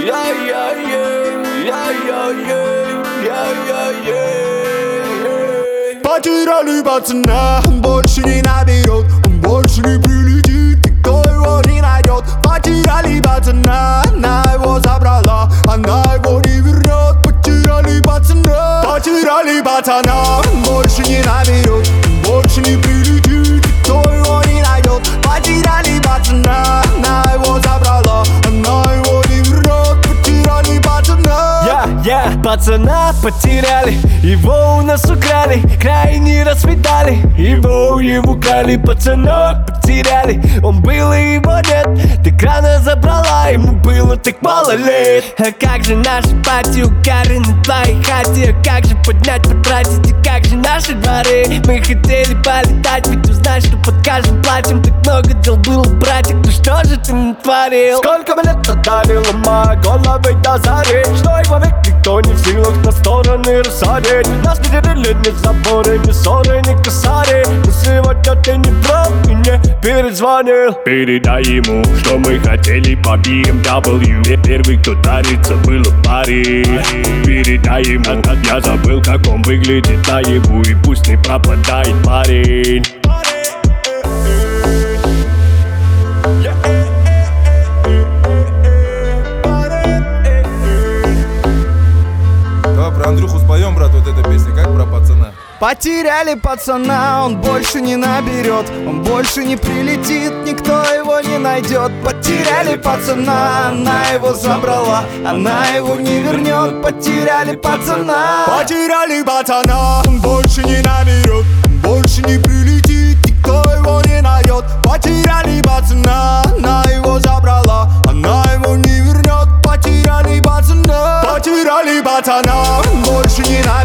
Потеряли пацана, он больше не наберет, он больше не прилетит, никто его не найдет. Потеряли пацана, она его забрала, она его не вернет. Потеряли пацана, он больше не наберет, он больше не прилетит, никто его не найдет. Потеряли пацана, она его забрала, она его не вернет. Потеряли пацана. Пацана потеряли, его у нас украли, крайне расцветали, его украли. Пацана потеряли, он был и его нет. Ты крана забрала, ему было так мало лет. А как же наши пати у Кары на твоей хате? А как же поднять, потратить, и как же наши дворы? Мы хотели полетать, ведь узнать, что под каждым платьем так много дел было, братик. Ну что же ты натворил? Сколько мне лет отдали, ломая головы до зари, что его век никто не в силах на стороны рассадить. Нас не делили ни заборы, ни ссоры, ни косари. Но сегодня ты не прав и не перезвонил. Передай ему, что мы хотели по BMW. Первый, кто дарится, был в паре. Передай ему, я забыл, как он выглядит наяву, и пусть не пропадает парень. Про Андрюху споем, брат, вот эта песня, как про пацана. Потеряли пацана, он больше не наберет, он больше не прилетит, никто его не найдет. Потеряли пацана, она его забрала, она его не вернет. Потеряли пацана, он больше не наберет, он больше не прилетит, никто его не найдет. Потеряли пацана, она его забрала, она его не вернет. Потеряли пацана, он больше не найдет.